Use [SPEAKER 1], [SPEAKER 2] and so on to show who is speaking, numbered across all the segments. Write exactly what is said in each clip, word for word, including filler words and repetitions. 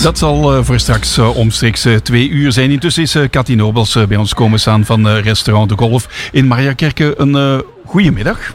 [SPEAKER 1] Dat zal uh, voor straks uh, omstreeks uh, twee uur zijn. Intussen is uh, Cathy Nobels uh, bij ons komen staan van uh, restaurant De Golf in Mariakerke. Een uh, goedemiddag.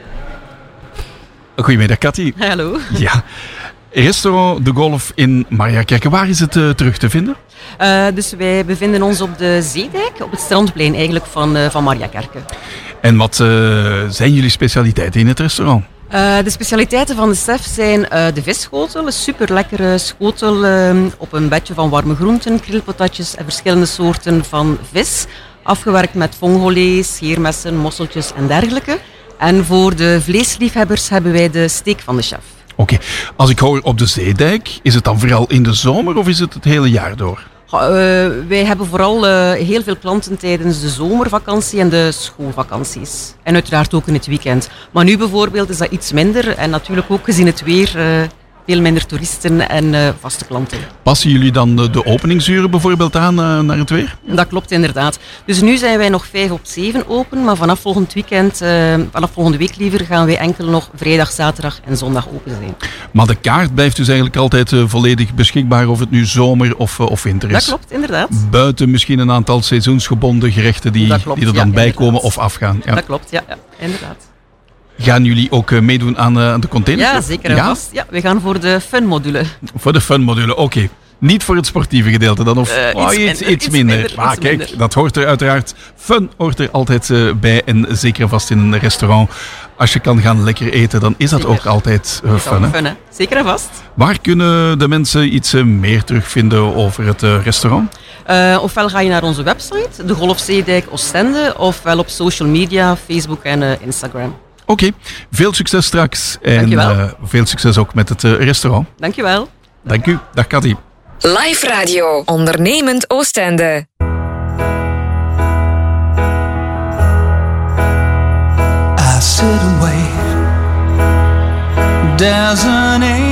[SPEAKER 1] Goedemiddag, Cathy.
[SPEAKER 2] Hallo.
[SPEAKER 1] Ja. Restaurant De Golf in Mariakerke. Waar is het uh, terug te vinden?
[SPEAKER 2] Uh, dus wij bevinden ons op de Zeedijk, op het strandplein eigenlijk van, uh, van Mariakerke.
[SPEAKER 1] En wat uh, zijn jullie specialiteiten in het restaurant?
[SPEAKER 2] Uh, de specialiteiten van de chef zijn uh, de visschotel, een super lekkere schotel uh, op een bedje van warme groenten, krillpatatjes en verschillende soorten van vis. Afgewerkt met vongolé, scheermessen, mosseltjes en dergelijke. En voor de vleesliefhebbers hebben wij de steak van de chef.
[SPEAKER 1] Oké, okay. Als ik hoor op de Zeedijk, is het dan vooral in de zomer of is het het hele jaar door?
[SPEAKER 2] Uh, wij hebben vooral uh, heel veel klanten tijdens de zomervakantie en de schoolvakanties. En uiteraard ook in het weekend. Maar nu bijvoorbeeld is dat iets minder. En natuurlijk ook gezien het weer uh, veel minder toeristen en uh, vaste klanten.
[SPEAKER 1] Passen jullie dan de, de openingsuren bijvoorbeeld aan uh, naar het weer?
[SPEAKER 2] Dat klopt inderdaad. Dus nu zijn wij nog vijf op zeven open. Maar vanaf volgend weekend, uh, vanaf volgende week liever, gaan wij enkel nog vrijdag, zaterdag en zondag open zijn.
[SPEAKER 1] Maar de kaart blijft dus eigenlijk altijd uh, volledig beschikbaar of het nu zomer of, uh, of winter is.
[SPEAKER 2] Dat klopt, inderdaad.
[SPEAKER 1] Buiten misschien een aantal seizoensgebonden gerechten die, klopt, die er dan ja, bij komen of afgaan.
[SPEAKER 2] Ja. Dat klopt, ja, ja, inderdaad.
[SPEAKER 1] Gaan jullie ook uh, meedoen aan uh, de containers?
[SPEAKER 2] Ja, zeker en ja? vast. Ja, we gaan voor de fun-module.
[SPEAKER 1] Voor de fun-module, oké. Okay. Niet voor het sportieve gedeelte dan? Of
[SPEAKER 2] uh,
[SPEAKER 1] oh,
[SPEAKER 2] iets,
[SPEAKER 1] iets,
[SPEAKER 2] minder,
[SPEAKER 1] iets minder.
[SPEAKER 2] Iets
[SPEAKER 1] ah,
[SPEAKER 2] iets
[SPEAKER 1] kijk,
[SPEAKER 2] minder.
[SPEAKER 1] Dat hoort er uiteraard. Fun hoort er altijd uh, bij. En zeker en vast in een restaurant. Als je kan gaan lekker eten, dan is dat zeker. Ook altijd uh, fun. Hè?
[SPEAKER 2] fun hè? Zeker en vast.
[SPEAKER 1] Waar kunnen de mensen iets uh, meer terugvinden over het uh, restaurant?
[SPEAKER 2] Uh, ofwel ga je naar onze website, De Golf Zeedijk Oostende, ofwel op social media, Facebook en uh, Instagram.
[SPEAKER 1] Oké, okay. Veel succes straks. En uh, veel succes ook met het uh, restaurant.
[SPEAKER 2] Dankjewel.
[SPEAKER 1] Dank u. Dag Cathy.
[SPEAKER 3] Live Radio, Ondernemend Oostende.
[SPEAKER 4] I sit and wait. There's an